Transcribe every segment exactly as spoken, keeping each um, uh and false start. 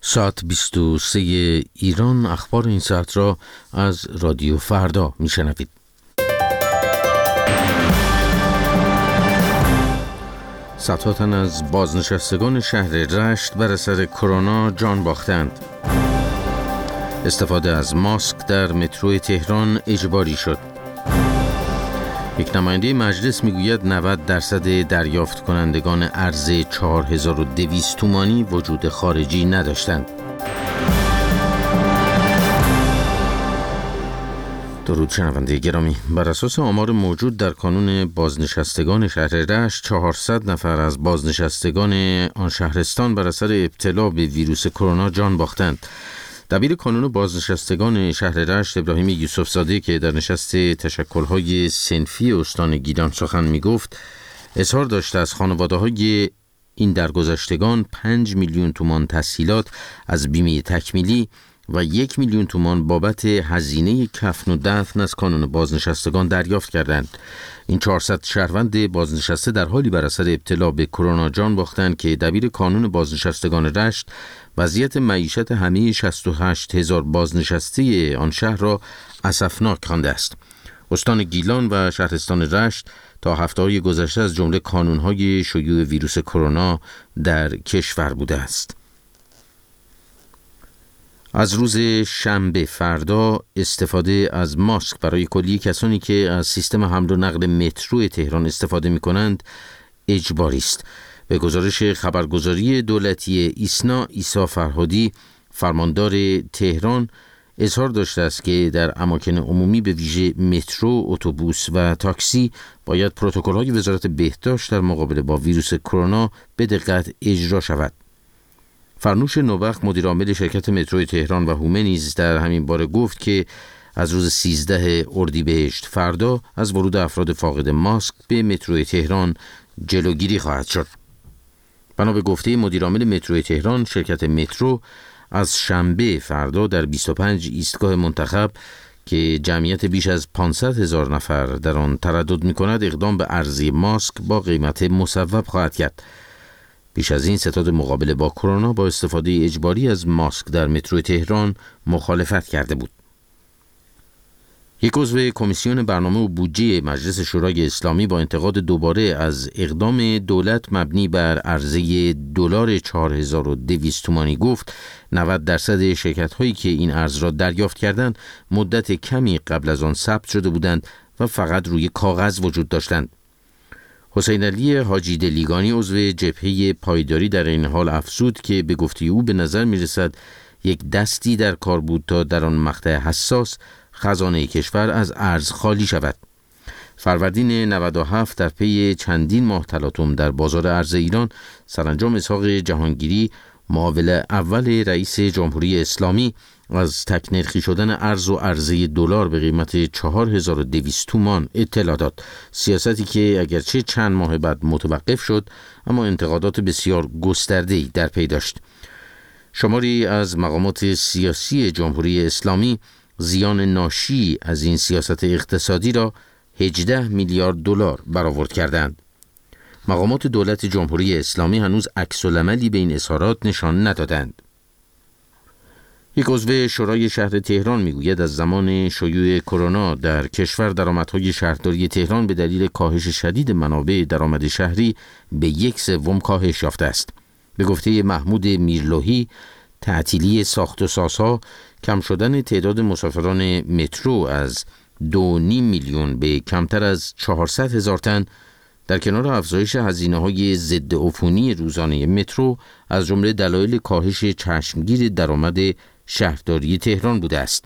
ساعت بیست و سه ایران. اخبار این ساعت را از رادیو فردا میشنوید. صدها تن از بازنشستگان شهر رشت بر اثر کرونا جان باختند. استفاده از ماسک در مترو تهران اجباری شد. یک نماینده مجلس میگوید نود درصد دریافت کنندگان ارز چهار هزار و دویست تومانی وجود خارجی نداشتند. درود شنونده گرامی، بر اساس آمار موجود در کانون بازنشستگان شهر رشت، چهارصد نفر از بازنشستگان آن شهرستان بر اثر ابتلا به ویروس کرونا جان باختند. دبیر کانون بازنشستگان شهر رشت ابراهیم یوسف زاده که در نشست تشکل‌های صنفی استان گیلان سخن می‌گفت، اظهار داشته از خانواده‌های این درگذشتگان پنج میلیون تومان تسهیلات از بیمه تکمیلی و یک میلیون تومان بابت هزینه کفن و دفن از کانون بازنشستگان دریافت کردند. این چهارصد شهروند بازنشسته در حالی بر اثر ابتلا به کرونا جان باختند که دبیر کانون بازنشستگان رشت وضعیت معیشت همه شصت و هشت هزار بازنشسته آن شهر را اسفناک خوانده است. استان گیلان و شهرستان رشت تا هفته‌های گذشته از جمله کانون‌های شیوع ویروس کرونا در کشور بوده است. از روز شنبه فردا استفاده از ماسک برای کلیه کسانی که از سیستم حمل و نقل مترو تهران استفاده می کنند اجباری است. به گزارش خبرگزاری دولتی ایسنا، عیسی فرهادی فرماندار تهران اظهار داشته است که در اماکن عمومی به ویژه مترو، اتوبوس و تاکسی باید پروتکل‌های وزارت بهداشت در مقابله با ویروس کرونا به دقت اجرا شود. فرنوش نوبخت مدیرعامل شرکت مترو تهران و هومه نیز در همین باره گفت که از روز سیزده اردیبهشت فردا از ورود افراد فاقد ماسک به مترو تهران جلوگیری خواهد شد. بنا به گفته مدیرعامل مترو تهران، شرکت مترو از شنبه فردا در بیست و پنج ایستگاه منتخب که جمعیت بیش از پانصد هزار نفر در آن تردد می‌کند اقدام به عرضه ماسک با قیمت مصوب خواهد کرد. پیش از این ستاد مقابله با کرونا با استفاده اجباری از ماسک در مترو تهران مخالفت کرده بود. یک عضو کمیسیون برنامه و بودجه مجلس شورای اسلامی با انتقاد دوباره از اقدام دولت مبنی بر عرضه دلار چهار هزار و دویست تومانی گفت نود درصد شرکت‌هایی که این ارز را دریافت کردند مدت کمی قبل از آن ثبت شده بودند و فقط روی کاغذ وجود داشتند. حسین علی حاجی دلیگانی عضو جبهه پایداری در این حال افزود که به گفته او به نظر می رسد یک دستی در کار بود تا در آن مقطع حساس خزانه کشور از ارز خالی شود. فروردین نود و هفت در پی چندین ماه تلاطم در بازار ارز ایران، سرانجام اسحاق جهانگیری معاون اول رئیس جمهوری اسلامی از تکنرخی شدن ارز و عرضه دلار به قیمت چهار هزار و دویست تومان اطلاع داد. سیاستی که اگرچه چند ماه بعد متوقف شد اما انتقادات بسیار گسترده‌ای در پی داشت. شماری از مقامات سیاسی جمهوری اسلامی زیان ناشی از این سیاست اقتصادی را هجده میلیارد دلار برآورد کردند. مقامات دولت جمهوری اسلامی هنوز عکس‌العملی به این اظهارات نشان ندادند. یک عضو شورای شهر تهران میگوید از زمان شیوع کرونا در کشور درآمدهای شهرداری تهران به دلیل کاهش شدید منابع درآمد شهری به یک سوم کاهش یافته است. به گفته محمود میرلوحی، تعطیلی ساخت و سازها، کم شدن تعداد مسافران مترو از دو نیم میلیون به کمتر از چهارصد هزار تن در کنار افزایش هزینه‌های ضد عفونی روزانه مترو از جمله دلایل کاهش چشمگیر درآمد شهرداری تهران بوده است.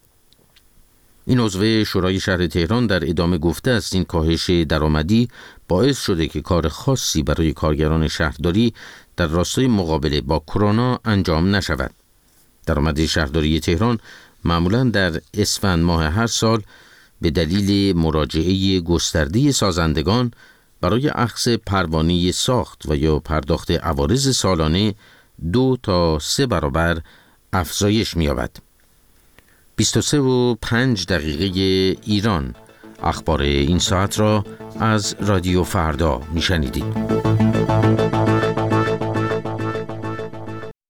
این عضو شورای شهر تهران در ادامه گفته است این کاهش درآمدی باعث شده که کار خاصی برای کارگران شهرداری در راستای مقابله با کرونا انجام نشود. درآمد شهرداری تهران معمولاً در اسفند ماه هر سال به دلیل مراجعه گسترده سازندگان برای اخذ پروانه ساخت و یا پرداخت عوارض سالانه دو تا سه برابر افزایش می‌یابد. بیست و سه و پنج دقیقه ایران. اخبار این ساعت را از رادیو فردا میشنیدید.